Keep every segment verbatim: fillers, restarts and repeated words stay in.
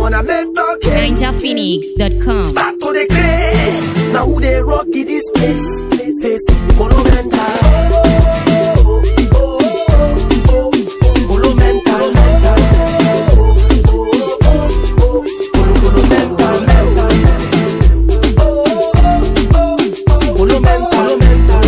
on a mental case. ninja phoenix dot com. Start to the grace. Now who they rock in this place? Face Polo mental. Polo mental, mental. Polo Polo mental, mental. Polo mental, mental.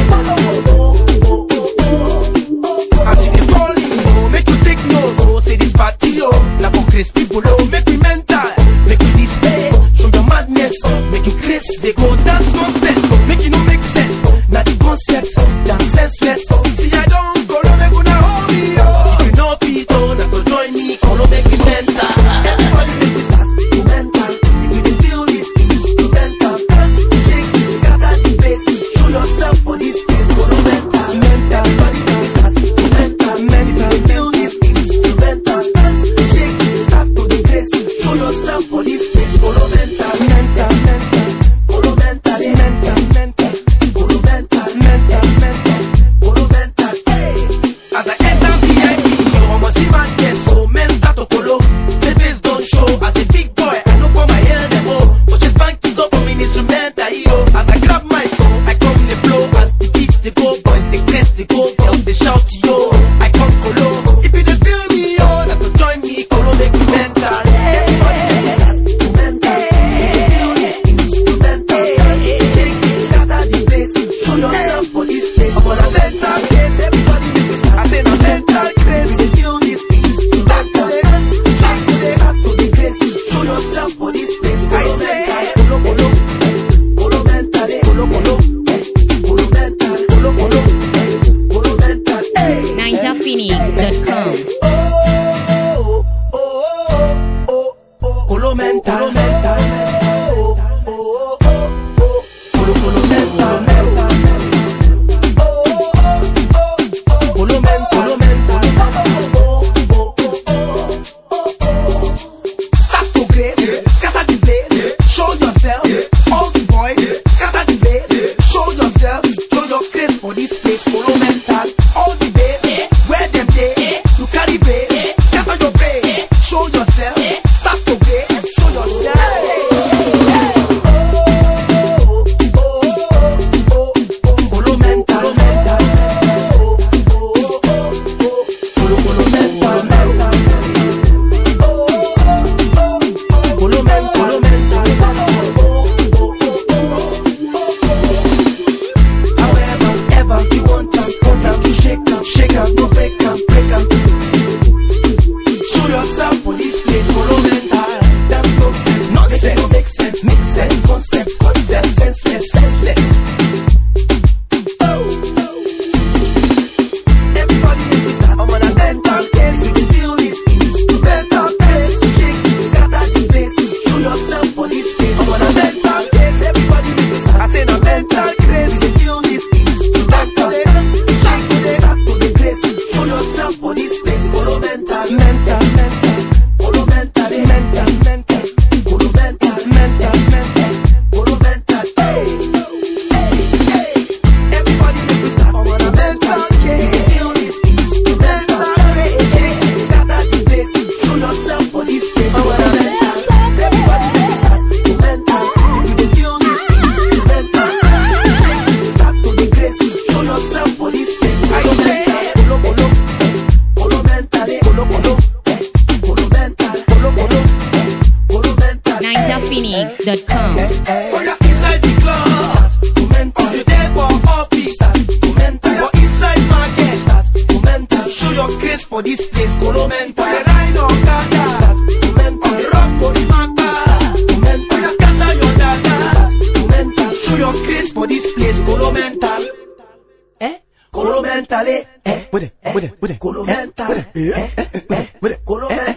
As you dey fall in, oh, make you take note. Oh, say this party, oh, na for crazy people, oh, make we mental, make you display, show your madness, make you crazy, they go dance nonsense, make you no make sense. Now the concept, dance senseless. See I don't go no make una hold me, oh. If you know people, now go join me, all make me mental. Everybody make me start to mental. If you dey feel this instrumental, dance, shake, scatter the bass, show yourself for this place, go no mental, mental. Everybody make me start to mental, mental. If you feel this instrumental, dance, shake, start to the bass, show yourself for this place, go no mental, mental, mental, go no mental, mental, mental. As I enter V I P, yo, I'm a see man, yes, so men start to follow. The face don't show, as a big boy, I know for my hair, them oh. But just bank it up for me, instrumental, yo. As I grab my phone, I come the flow. As the beats, they go, boys, they press, they go, girls, they shout, yo. I come colo. If you don't feel me, yo, that to join me, colo make me mental. Everybody make me start to mental. Feel this instrumental. Take it, scatter the bass, show yourself for this place. I'm on a mental case, everybody make me start. I say no mental craze. You feel this instrumental. Start to the, start to the craze. Show yourself for this place. I say, colo colo, colo mental, colo colo, colo mental, colo colo, colo mental. ninja phoenix dot com. Oh, oh, oh, oh, oh, colo mental, mental. Oh, oh, oh, oh, colo colo mental, mental. Oh, oh, oh, colo mental, mental. Oh, oh, oh, oh. Start to grace, scatter the place, show yourself. All the boys, scatter the place, show yourself. Show your grace for this place, colo mental. All the bass, where them day, you carry bass, scatter your bass, show yourself. Start to grace, show yourself. Oh, oh, oh, oh, colo mental, mental. Oh, oh, oh, oh, colo colo mental, mental. Oh, oh, oh, colo mental, mental. Oh, oh, oh, however, ever you want to, want to shake up, shake up, go break up, break up. Show yourself for this place, colo mental. That's nonsense, nonsense, make sense, make sense, concept, concept, senseless, senseless. Oh, everybody make me start. I'm on a mental case. You can feel this instrumental case. Shake, scatter the bass. Show yourself for this place. I'm on a mental case. Everybody make me start. I say no mental case. You can feel this instrumental case. Start to the, start to the place. Show yourself for this place. Colo mental, mental, mental. Colo mental, mental, mental. Colo mental, mental, mental. Colo mental, hey, hey, hey. Everybody make me start. I'm on a mental case. You feel this instrumental case. Scatter the bass. Show yourself for this place. I'm on a mental. Everybody make me start to mental. If you feel this instrumental, start to the grace. Show yourself for this place. I say, colo colo, colo mental, colo colo, colo mental, colo colo, colo mental. ninja phoenix dot com. When you're inside the club, to mental. If you're there for office, to mental. You're inside market, to mental. Show your grace for this place, colo mental. When you're riding on Okada, to mental. Rock for the mapa, to mental. When you scatter your data, to mental. Show your grace for this place, colo mental. Eh? Colo mental, eh? Eh? With it, with it, with it. Colo mental, eh? Eh? With it, colo mental.